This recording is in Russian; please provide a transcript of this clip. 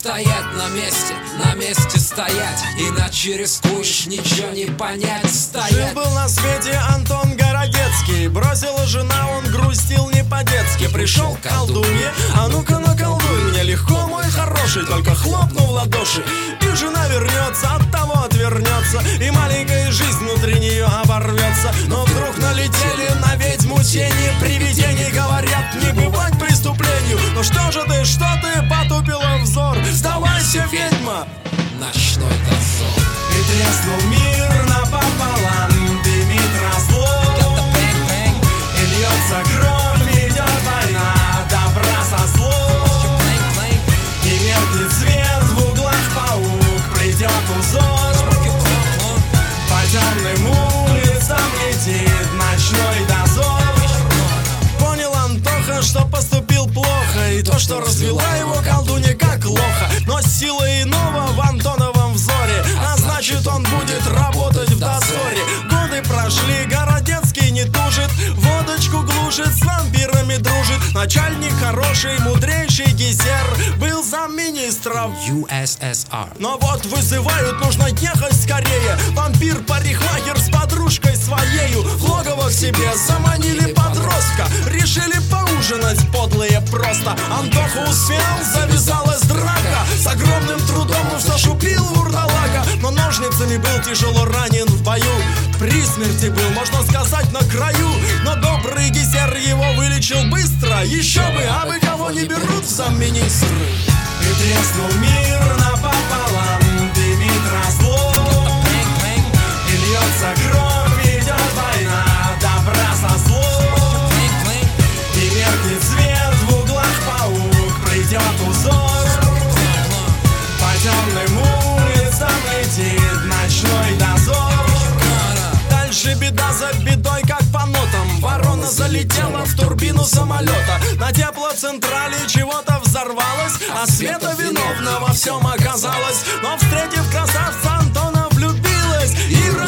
стоять на месте стоять, иначе рискуешь ничего не понять. Стоять. Жил-был на свете Антон Городецкий, бросила жена, он грустил не по-детски. Пришел к колдунье, а ну-ка наколдуй мне легко, мой хороший, только хлопнул в ладоши, и жена вернется, от того отвернется, и маленькая жизнь внутри нее оборвется. Но вдруг налетели на ведьму тени, привидений говорят, не бывать преступлению. Ну что ты потупила взор? Сдавайся, ведьма! Ночной дозор. И треснул мир напополам, дымит разлом, и льется кровь, идет война, добра со злом. И меркнет свет в углах паук, придет узор, по темным улицам летит ночной дозор. Понял Антоха, что поступил плохо, и то, что развела его колдунья как лоха. Но сила иного в Антоновом взоре, а значит он будет работать в дозоре. Годы прошли, Городецкий не тужит, водочку глушит, с вампирами дружит. Начальник хороший, мудрейший Гизер, был замминистров USSR. Но вот вызывают, нужно ехать скорее. Вампир-парикмахер с подружкой своею в логово к себе заманили подростка. Решили поужинать подлые просто. Антоха успел, завязалась драка. С огромным трудом он все ж убил вурдалака, но ножницами был тяжело ранен в бою. При смерти был, можно сказать, на краю. Но добрый Гизер его вылечил быстро. Еще бы, а бы кого не берут в замминистры. И треснул мир напополам, дымит разлом, и льется кровь, идет война, добра со злом. И меркнет свет в углах паук, придет узор, по темным улицам летит ночной дозор. Дальше беда за бедой, как по нотам. Ворона залетела в турбину самолета. На теплоцентрале чего-то взорвалось, а Света виновна во всем оказалась. Но встретив красавца, Антона влюбилась и